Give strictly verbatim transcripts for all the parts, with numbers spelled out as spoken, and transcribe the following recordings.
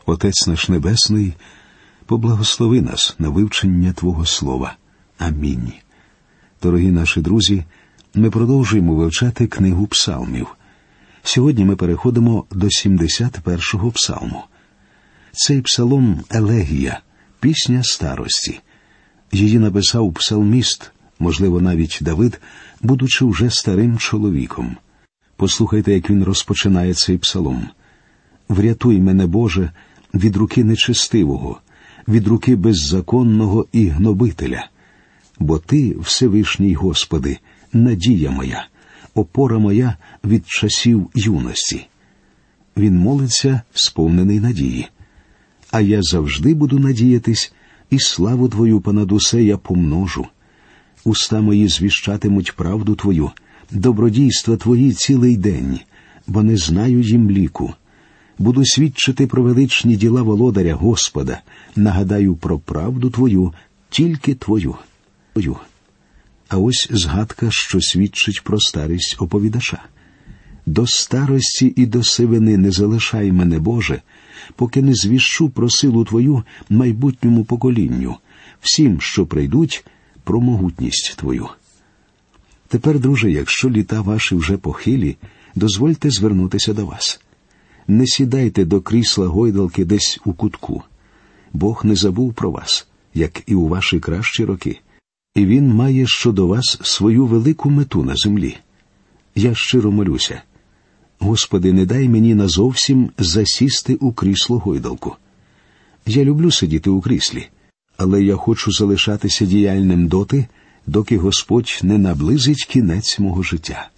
Отець наш Небесний, поблагослови нас на вивчення Твого Слова. Амінь. Дорогі наші друзі, ми продовжуємо вивчати книгу псалмів. Сьогодні ми переходимо до сімдесят першого псалму. Цей псалом – елегія, пісня старості. Її написав псалміст, можливо, навіть Давид, будучи вже старим чоловіком. Послухайте, як він розпочинає цей псалом. «Врятуй мене, Боже, від руки нечестивого, від руки беззаконного і гнобителя. Бо Ти, Всевишній Господи, надія моя, опора моя від часів юності». Він молиться, сповнений надії. «А я завжди буду надіятись, і славу Твою понад усе я помножу. Уста мої звіщатимуть правду Твою, добродійства Твої цілий день, бо не знаю їм ліку. Буду свідчити про величні діла володаря Господа, нагадаю про правду Твою, тільки Твою». А ось згадка, що свідчить про старість оповідача. «До старості і до сивини не залишай мене, Боже, поки не звіщу про силу Твою майбутньому поколінню, всім, що прийдуть, про могутність Твою». Тепер, друже, якщо літа ваші вже похилі, дозвольте звернутися до вас. Не сідайте до крісла гойдалки десь у кутку. Бог не забув про вас, як і у ваші кращі роки. І Він має щодо вас свою велику мету на землі. Я щиро молюся. Господи, не дай мені назовсім засісти у крісло гойдалку. Я люблю сидіти у кріслі, але я хочу залишатися діяльним доти, доки Господь не наблизить кінець мого життя.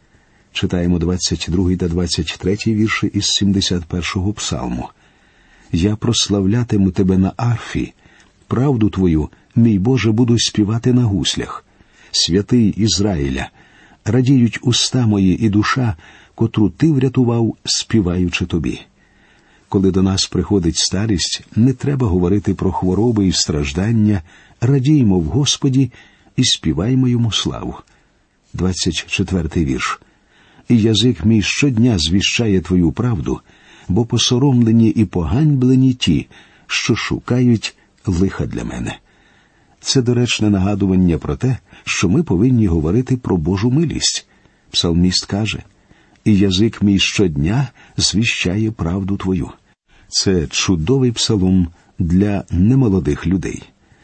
Читаємо двадцять другий та двадцять третій вірші із сімдесят першого псалму. «Я прославлятиму Тебе на арфі, правду Твою, мій Боже, буду співати на гуслях. Святий Ізраїля, радіють уста мої і душа, котру Ти врятував, співаючи Тобі». Коли до нас приходить старість, не треба говорити про хвороби і страждання, радіймо в Господі і співаймо Йому славу. двадцять четвертий вірш. «І язик мій щодня звіщає Твою правду, бо посоромлені і поганьблені ті, що шукають лиха для мене». Це доречне нагадування про те, що ми повинні говорити про Божу милість. Псалміст каже: «І язик мій щодня звіщає правду Твою». Це чудовий псалом для немолодих людей.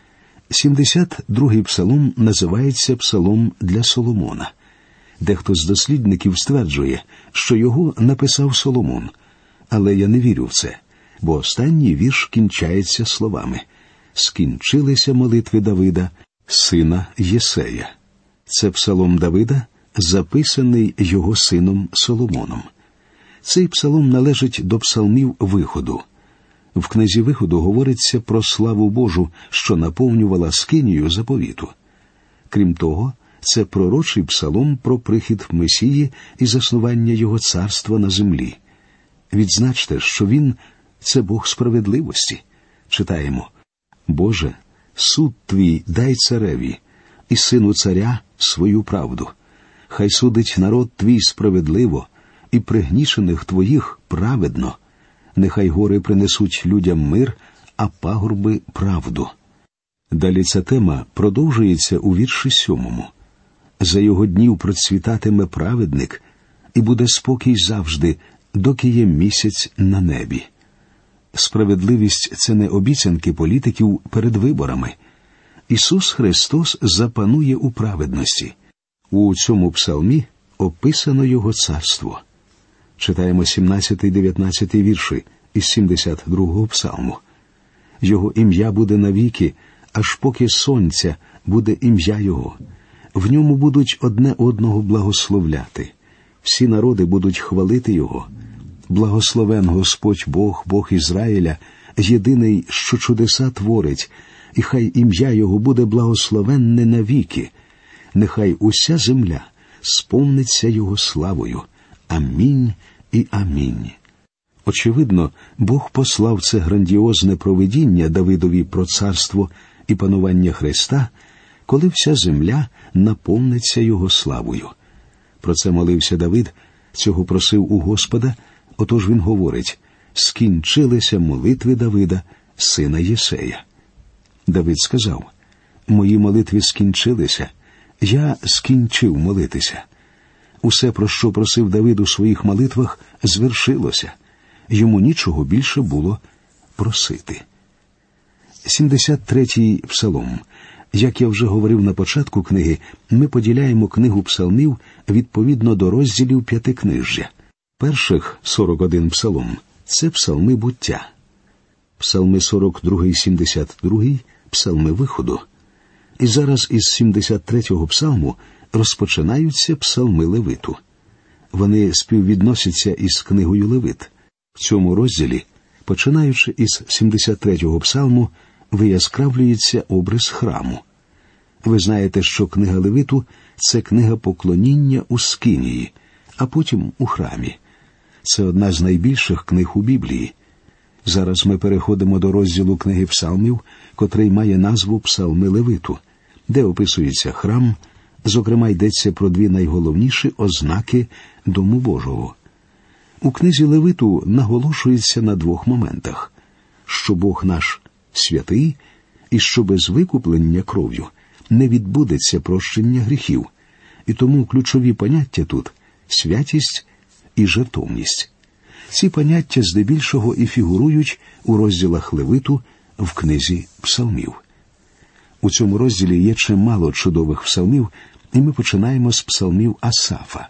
сімдесят другий псалом називається псалом для Соломона. Дехто з дослідників стверджує, що його написав Соломон. Але я не вірю в це, бо останній вірш кінчається словами: «Скінчилися молитви Давида, сина Єсея». Це псалом Давида, записаний його сином Соломоном. Цей псалом належить до псалмів Виходу. В книзі Виходу говориться про славу Божу, що наповнювала скинію заповіту. Крім того, це пророчий псалом про прихід Месії і заснування Його царства на землі. Відзначте, що Він – це Бог справедливості. Читаємо: «Боже, суд Твій дай цареві, і сину царя свою правду. Хай судить народ Твій справедливо, і пригнічених Твоїх праведно. Нехай гори принесуть людям мир, а пагорби – правду». Далі ця тема продовжується у вірші сьомому. «За його днів процвітатиме праведник, і буде спокій завжди, доки є місяць на небі». Справедливість – це не обіцянки політиків перед виборами. Ісус Христос запанує у праведності. У цьому псалмі описано Його царство. Читаємо сімнадцятий-дев'ятнадцятий вірші із сімдесят другого псалму. «Його ім'я буде навіки, аж поки сонця буде ім'я Його. В ньому будуть одне одного благословляти. Всі народи будуть хвалити Його. Благословен Господь Бог, Бог Ізраїля, єдиний, що чудеса творить, і хай ім'я Його буде благословенне навіки. Нехай уся земля сповниться Його славою. Амінь і амінь». Очевидно, Бог послав це грандіозне провидіння Давидові про царство і панування Христа, коли вся земля наповниться Його славою. Про це молився Давид, цього просив у Господа, отож він говорить: скінчилися молитви Давида, сина Єсея. Давид сказав: «Мої молитви скінчилися, я скінчив молитися». Усе, про що просив Давид у своїх молитвах, звершилося. Йому нічого більше було просити. сімдесят третій псалом. Як я вже говорив на початку книги, ми поділяємо книгу псалмів відповідно до розділів п'ятикнижжя. Перших сорок один псалом – це псалми буття. Псалми сорок другий - сімдесят другий – псалми виходу. І зараз із сімдесят третього псалму розпочинаються псалми Левиту. Вони співвідносяться із книгою Левит. В цьому розділі, починаючи із сімдесят третього псалму, вияскравлюється образ храму. Ви знаєте, що книга Левиту – це книга поклоніння у скинії, а потім у храмі. Це одна з найбільших книг у Біблії. Зараз ми переходимо до розділу книги псалмів, котрий має назву «Псалми Левиту», де описується храм, зокрема йдеться про дві найголовніші ознаки Дому Божого. У книзі Левиту наголошується на двох моментах – що Бог наш святий і що без викуплення кров'ю не відбудеться прощення гріхів. І тому ключові поняття тут – святість і жертовність. Ці поняття здебільшого і фігурують у розділах Левиту в книзі псалмів. У цьому розділі є чимало чудових псалмів, і ми починаємо з псалмів Асафа.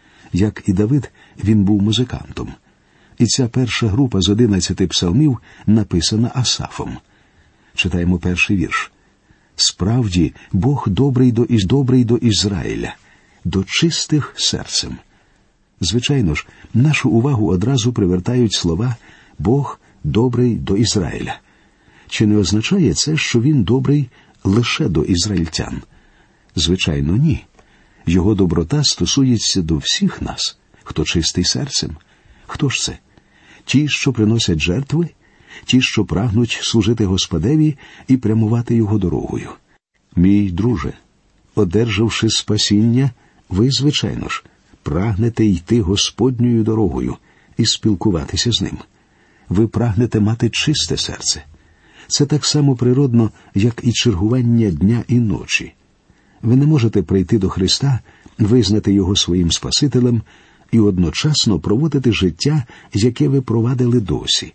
Як і Давид, він був музикантом. І ця перша група з одинадцяти псалмів написана Асафом. Читаємо перший вірш. «Справді, Бог добрий до із добрий до Ізраїля, до чистих серцем». Звичайно ж, нашу увагу одразу привертають слова «Бог добрий до Ізраїля». Чи не означає це, що він добрий лише до ізраїльтян? Звичайно, ні. Його доброта стосується до всіх нас, хто чистий серцем. Хто ж це? Ті, що приносять жертви? Ті, що прагнуть служити Господеві і прямувати його дорогою. Мій друже, одержавши спасіння, ви, звичайно ж, прагнете йти Господньою дорогою і спілкуватися з ним. Ви прагнете мати чисте серце. Це так само природно, як і чергування дня і ночі. Ви не можете прийти до Христа, визнати Його своїм Спасителем і одночасно проводити життя, яке ви провадили досі.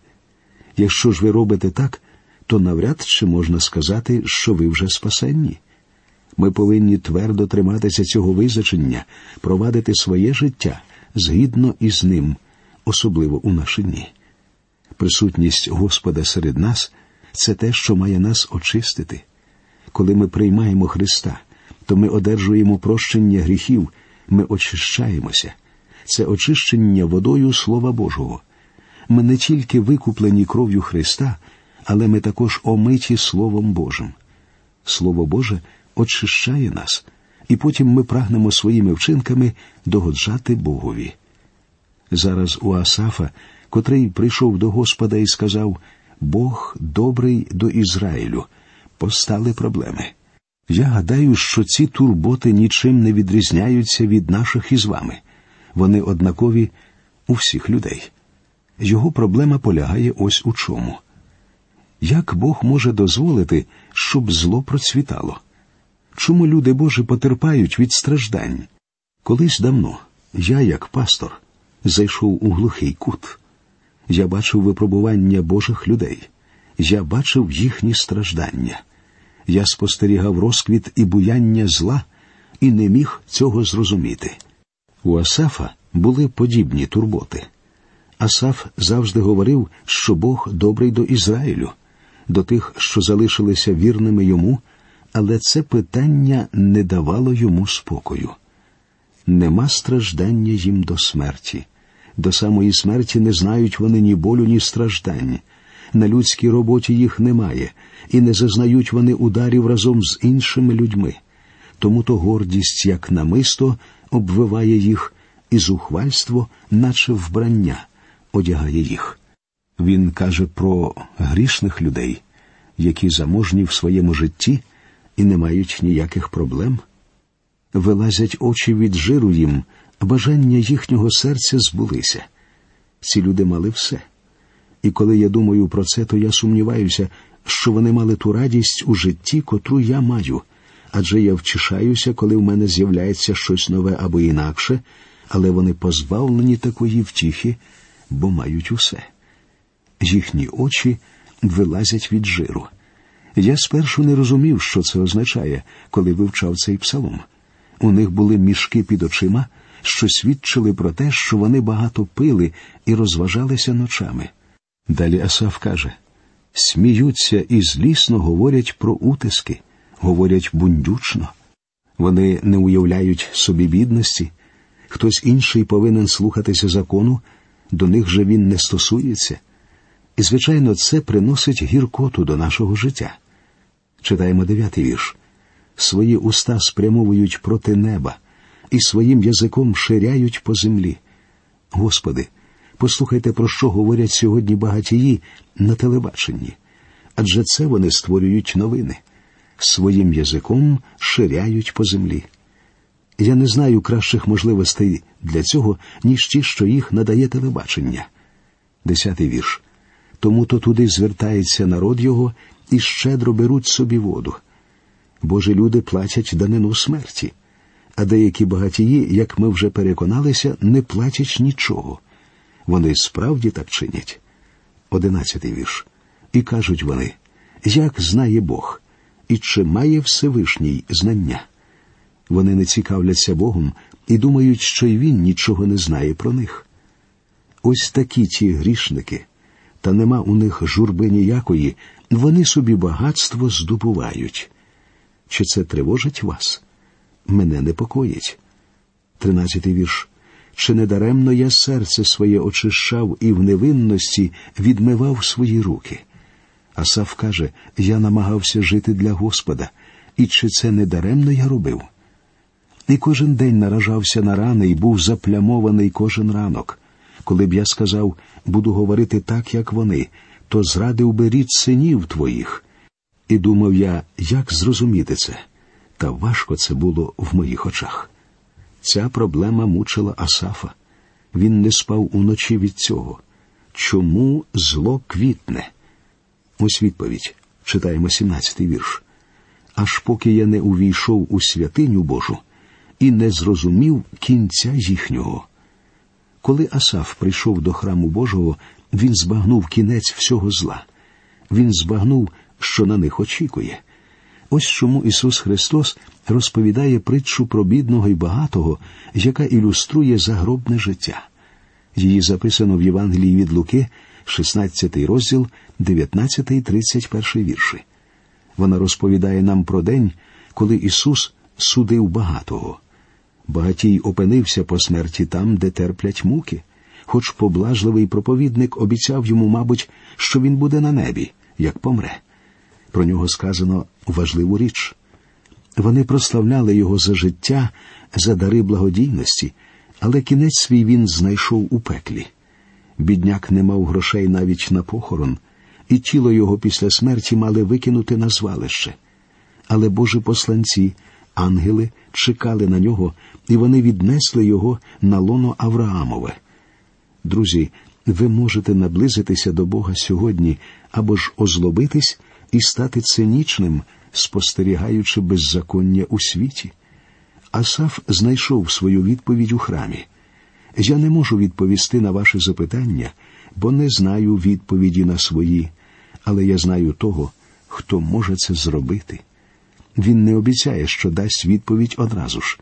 Якщо ж ви робите так, то навряд чи можна сказати, що ви вже спасенні. Ми повинні твердо триматися цього визначення, провадити своє життя згідно із ним, особливо у наші дні. Присутність Господа серед нас – це те, що має нас очистити. Коли ми приймаємо Христа, то ми одержуємо прощення гріхів, ми очищаємося. Це очищення водою Слова Божого. Ми не тільки викуплені кров'ю Христа, але ми також омиті Словом Божим. Слово Боже очищає нас, і потім ми прагнемо своїми вчинками догоджати Богові. Зараз у Асафа, котрий прийшов до Господа і сказав «Бог добрий до Ізраїлю», постали проблеми. Я гадаю, що ці турботи нічим не відрізняються від наших із вами. Вони однакові у всіх людей. Його проблема полягає ось у чому. Як Бог може дозволити, щоб зло процвітало? Чому люди Божі потерпають від страждань? Колись давно я, як пастор, зайшов у глухий кут. Я бачив випробування Божих людей. Я бачив їхні страждання. Я спостерігав розквіт і буяння зла і не міг цього зрозуміти. У Асафа були подібні турботи. Асаф завжди говорив, що Бог добрий до Ізраїлю, до тих, що залишилися вірними йому, але це питання не давало йому спокою. Нема страждання їм до смерті. До самої смерті не знають вони ні болю, ні страждань. На людській роботі їх немає, і не зазнають вони ударів разом з іншими людьми. Тому-то гордість, як намисто, обвиває їх, і зухвальство, наче вбрання, одягає їх. Він каже про грішних людей, які заможні в своєму житті і не мають ніяких проблем. Вилазять очі від жиру їм, бажання їхнього серця збулися. Ці люди мали все. І коли я думаю про це, то я сумніваюся, що вони мали ту радість у житті, котру я маю. Адже я втішаюся, коли в мене з'являється щось нове або інакше, але вони позбавлені такої втіхи, бо мають усе. Їхні очі вилазять від жиру. Я спершу не розумів, що це означає, коли вивчав цей псалом. У них були мішки під очима, що свідчили про те, що вони багато пили і розважалися ночами. Далі Асаф каже: «Сміються і злісно говорять про утиски, говорять бундючно. Вони не уявляють собі бідності. Хтось інший повинен слухатися закону, до них же він не стосується. І, звичайно, це приносить гіркоту до нашого життя». Читаємо дев'ятий вірш. «Свої уста спрямовують проти неба, і своїм язиком ширяють по землі». Господи, послухайте, про що говорять сьогодні багатії на телебаченні. Адже це вони створюють новини. Своїм язиком ширяють по землі. Я не знаю кращих можливостей для цього, ніж ті, що їх надає телебачення. Десятий вірш. «Тому-то туди звертається народ його, і щедро беруть собі воду. Божі люди платять данину смерті, а деякі багатії, як ми вже переконалися, не платять нічого. Вони справді так чинять». Одинадцятий вірш. «І кажуть вони: як знає Бог, і чи має Всевишній знання?» Вони не цікавляться Богом і думають, що й Він нічого не знає про них. Ось такі ті грішники, та нема у них журби ніякої, вони собі багатство здобувають. Чи це тривожить вас? Мене непокоїть. Тринадцятий вірш. «Чи не даремно я серце своє очищав і в невинності відмивав свої руки?» Асаф каже: «Я намагався жити для Господа, і чи це не даремно я робив?» І кожен день наражався на рани і був заплямований кожен ранок. Коли б я сказав: буду говорити так, як вони, то зрадив би рід синів твоїх. І думав я, як зрозуміти це? Та важко це було в моїх очах. Ця проблема мучила Асафа. Він не спав уночі від цього. Чому зло квітне? Ось відповідь. Читаємо сімнадцятий вірш. «Аж поки я не увійшов у святиню Божу і не зрозумів кінця їхнього». Коли Асаф прийшов до храму Божого, він збагнув кінець всього зла. Він збагнув, що на них очікує. Ось чому Ісус Христос розповідає притчу про бідного і багатого, яка ілюструє загробне життя. Її записано в Євангелії від Луки, шістнадцятий розділ, дев'ятнадцятий тридцять перший вірші. Вона розповідає нам про день, коли Ісус судив багатого. Багатій опинився по смерті там, де терплять муки, хоч поблажливий проповідник обіцяв йому, мабуть, що він буде на небі, як помре. Про нього сказано важливу річ. Вони прославляли його за життя, за дари благодійності, але кінець свій він знайшов у пеклі. Бідняк не мав грошей навіть на похорон, і тіло його після смерті мали викинути на звалище. Але Божі посланці, ангели, чекали на нього, і вони віднесли його на лоно Авраамове. Друзі, ви можете наблизитися до Бога сьогодні або ж озлобитись і стати цинічним, спостерігаючи беззаконня у світі. Асаф знайшов свою відповідь у храмі. Я не можу відповісти на ваші запитання, бо не знаю відповіді на свої, але я знаю того, хто може це зробити. Він не обіцяє, що дасть відповідь одразу ж.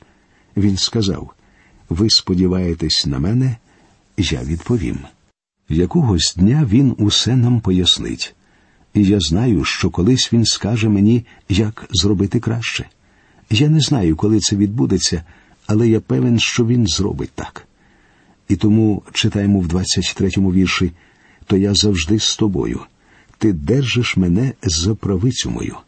Він сказав: «Ви сподіваєтесь на мене, я відповім». Якогось дня він усе нам пояснить. І я знаю, що колись він скаже мені, як зробити краще. Я не знаю, коли це відбудеться, але я певен, що він зробить так. І тому читаємо в двадцять третьому вірші: «То я завжди з тобою, ти держиш мене за правицю мою».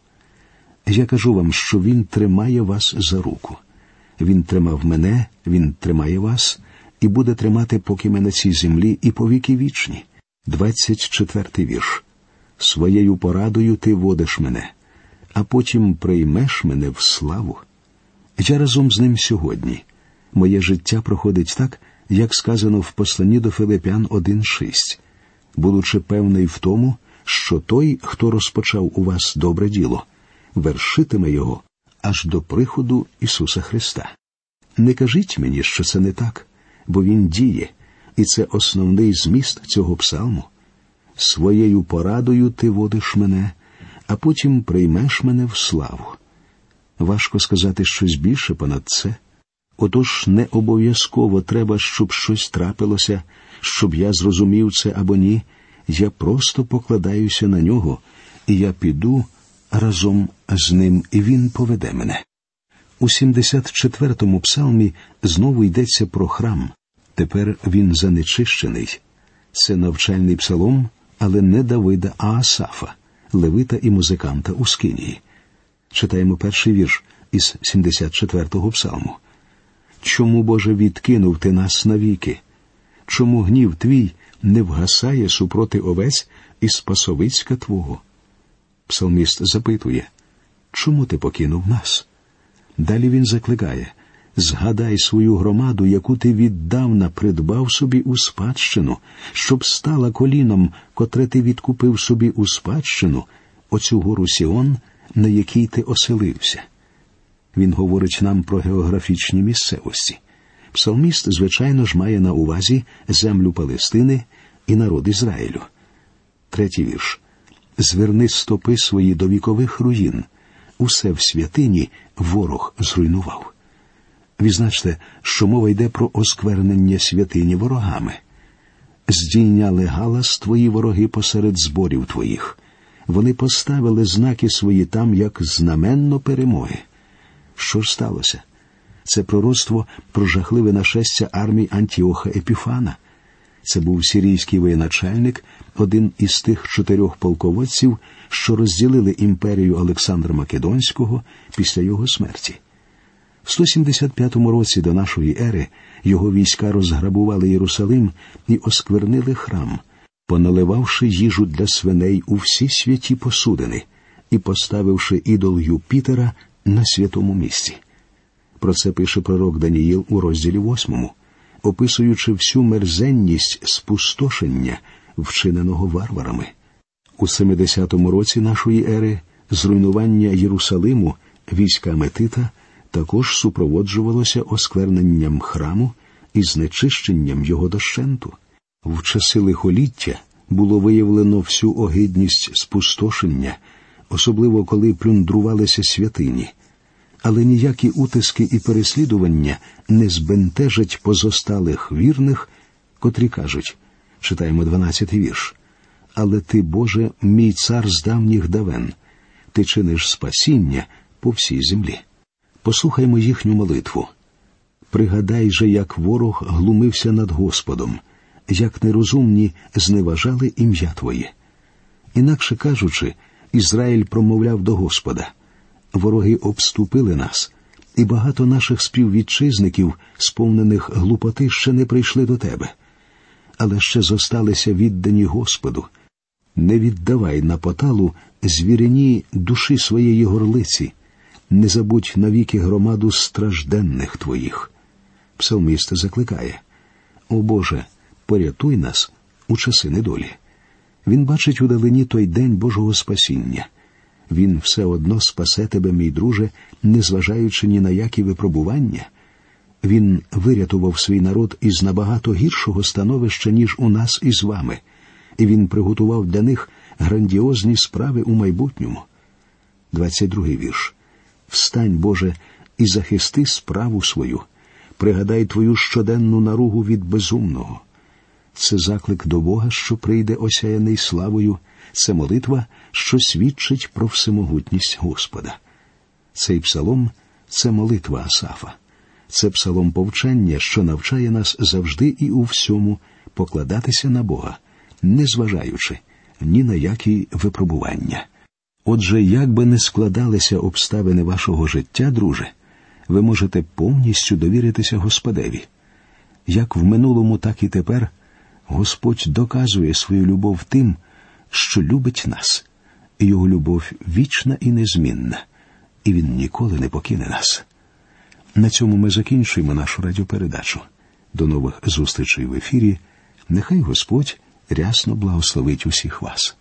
Я кажу вам, що він тримає вас за руку. Він тримав мене, він тримає вас і буде тримати, поки ми на цій землі, і по віки вічні. двадцять четвертий вірш. «Своєю порадою ти водиш мене, а потім приймеш мене в славу». Я разом з ним сьогодні. Моє життя проходить так, як сказано в посланні до Филип'ян один шість. будучи певний в тому, що той, хто розпочав у вас добре діло, вершитиме його аж до приходу Ісуса Христа. Не кажіть мені, що це не так, бо Він діє, і це основний зміст цього псалму. Своєю порадою ти водиш мене, а потім приймеш мене в славу. Важко сказати щось більше понад це. Отож не обов'язково треба, щоб щось трапилося, щоб я зрозумів це або ні. Я просто покладаюся на нього, і я піду разом з ним, і він поведе мене. У сімдесят четвертому псалмі знову йдеться про храм. Тепер він занечищений. Це навчальний псалом, але не Давида, а Асафа, левита і музиканта у Скинії. Читаємо перший вірш із сімдесят четвертого псалму. «Чому, Боже, відкинув ти нас навіки? Чому гнів твій не вгасає супроти овець із пасовицька твого?» Псалміст запитує, чому ти покинув нас? Далі він закликає, згадай свою громаду, яку ти віддавна придбав собі у спадщину, щоб стала коліном, котре ти відкупив собі у спадщину, оцю гору Сіон, на якій ти оселився. Він говорить нам про географічні місцевості. Псалміст, звичайно ж, має на увазі землю Палестини і народ Ізраїлю. Третій вірш. «Зверни стопи свої до вікових руїн. Усе в святині ворог зруйнував». Відзначте, що мова йде про осквернення святині ворогами. «Здійняли галас твої вороги посеред зборів твоїх. Вони поставили знаки свої там, як знаменно перемоги». Що ж сталося? Це пророцтво про жахливе нашестя армії Антіоха Епіфана. Це був сирійський воєначальник, один із тих чотирьох полководців, що розділили імперію Олександра Македонського після його смерті. В сто сімдесят п'ятому році до нашої ери його війська розграбували Єрусалим і осквернили храм, поналивавши їжу для свиней у всі святі посудини і поставивши ідол Юпітера на святому місці. Про це пише пророк Даніїл у розділі восьмому, описуючи всю мерзенність спустошення, вчиненого варварами. У семидесятому році нашої ери зруйнування Єрусалиму військами Тита також супроводжувалося оскверненням храму і знечищенням його дощенту. В часи лихоліття було виявлено всю огидність спустошення, особливо коли плюндрувалися святині. Але ніякі утиски і переслідування не збентежать позосталих вірних, котрі кажуть, читаємо дванадцятий вірш, «Але ти, Боже, мій цар з давніх давен, ти чиниш спасіння по всій землі». Послухаймо їхню молитву. «Пригадай же, як ворог глумився над Господом, як нерозумні зневажали ім'я Твоє». Інакше кажучи, Ізраїль промовляв до Господа, «Вороги обступили нас, і багато наших співвітчизників, сповнених глупоти, ще не прийшли до Тебе. Але ще зосталися віддані Господу. Не віддавай на поталу звірині душі своєї горлиці, не забудь навіки громаду стражденних Твоїх». Псалміст закликає, «О Боже, порятуй нас у часи недолі». Він бачить удалині той день Божого спасіння. Він все одно спасе тебе, мій друже, незважаючи ні на які випробування. Він вирятував свій народ із набагато гіршого становища, ніж у нас із вами, і він приготував для них грандіозні справи у майбутньому. двадцять другий вірш. «Встань, Боже, і захисти справу свою. Пригадай твою щоденну наругу від безумного». Це заклик до Бога, що прийде осяяний славою. Це молитва, що свідчить про всемогутність Господа. Цей псалом – це молитва Асафа. Це псалом повчання, що навчає нас завжди і у всьому покладатися на Бога, незважаючи ні на які випробування. Отже, як би не складалися обставини вашого життя, друже, ви можете повністю довіритися Господеві. Як в минулому, так і тепер Господь доказує свою любов тим, що любить нас. Його любов вічна і незмінна, і Він ніколи не покине нас. На цьому ми закінчуємо нашу радіопередачу. До нових зустрічей в ефірі. Нехай Господь рясно благословить усіх вас.